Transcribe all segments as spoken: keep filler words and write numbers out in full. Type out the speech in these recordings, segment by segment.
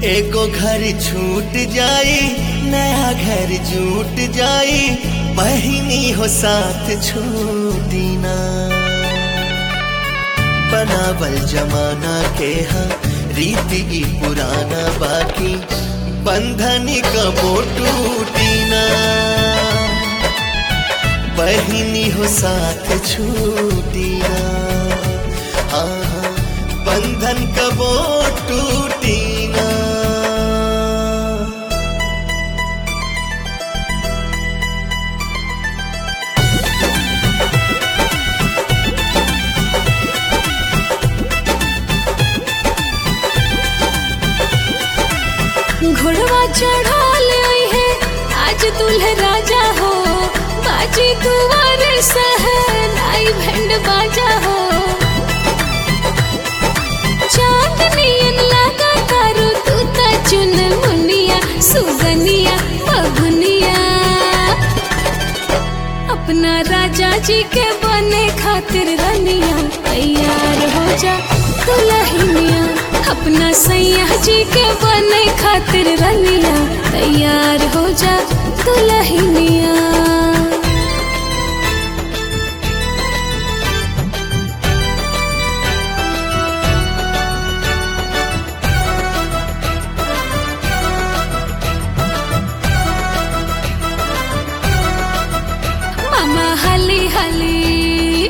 एगो घर छूट जाई नया घर जुट जाई, बहिनी हो साथ छूटी ना। बनावल जमाना के हा रीति की पुराना, बाकी बंधन कबो टूटी ना। बहिनी हो साथ छूटी ना, हाँ बंधन कबो टूटी ना। घोड़वा चढ़ा ले है आज दुल्हे राजा हो, बाजी दुआरे सहनाई भेंड बाजा हो। चांदनियन लगा तारू तू ता चुन मुनिया, सुगनिया बबुनिया। अपना राजा जी के बने खातिर रनिया, तैयार हो जा दुल्हनिया। अपना सैया जी के बने खातिर रनिया, तैयार हो जा दुल्हनिया। मामा हली हली,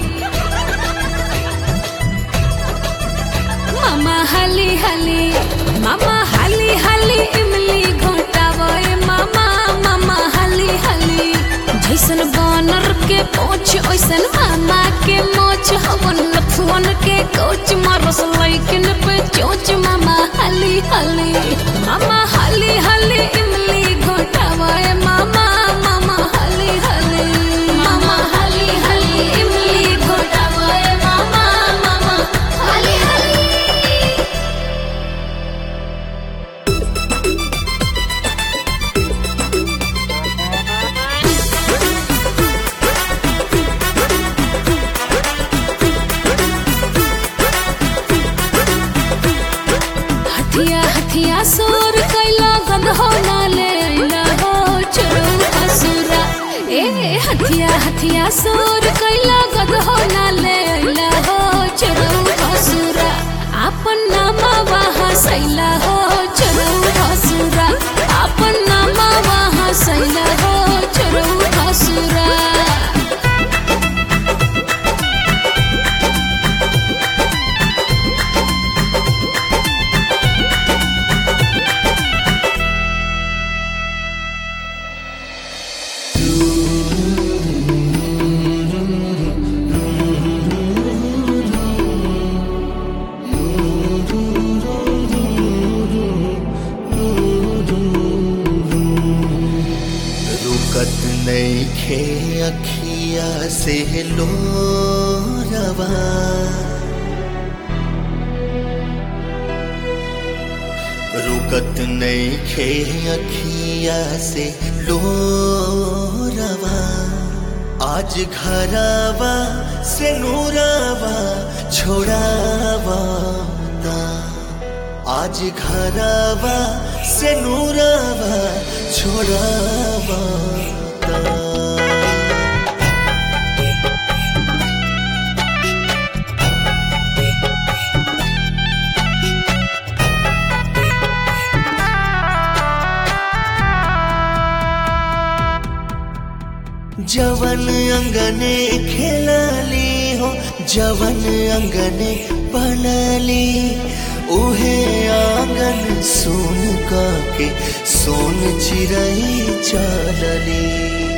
मामा हली हली, मामा हली हली इमली घोटावे मामा। मामा हली हली, जैसन बानर के पोछ ओइसन मामा के मोछ। हवन लफवन के कोच मारस लइकिन पे चोच। मामा हली हली, मामा हली हली इमली घोटावे मामा। मामा हली हली, मामा हली हली इमली घोटावे मामा। मामा हली हली। हथिया हथिया सोर कैला गदहो ना ले अइला हो चोरौ असुरा। ए हथिया हथिया सोर कैला गदहो ना ले अइला हो चोरौ असुरा। आपन नामा वहाँ सैला हो चोरौ असुरा। आपन नामा वहाँ सैला हो चोरौ असुरा। रुकत नइखे अखिया से लोरवा, रुकत नइखे अखिया से लोरवा। आज घरवा से नूरवा छोड़ावा ता, आज घरवा से नूरवा छोड़ावा ता। जवन अंगने खेलाली हो, जवन अंगने पलाली, उहे आंगन सोन का के सोन चिरई चलली।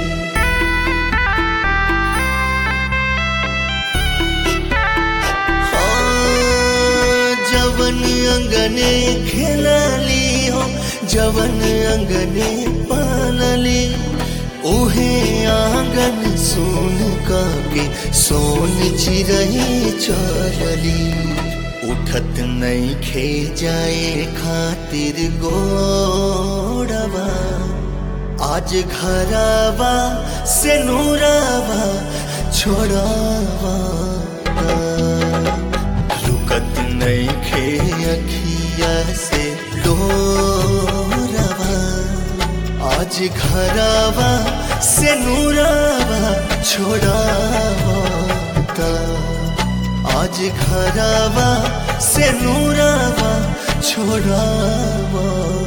जवन अंगने खेलाली हो, जवन अंगने पलाली, उहे आंगन सोन का के सोन चिरई चलली। उठत नइखे जाए खातिर गोड़वा, आज घरवा से नूरवा छोड़ावा ता। रुकत नइखे अखिया से लो आज घरावा से नूरावा छोड़ावता आज घरावा से नूरावा छोड़ावता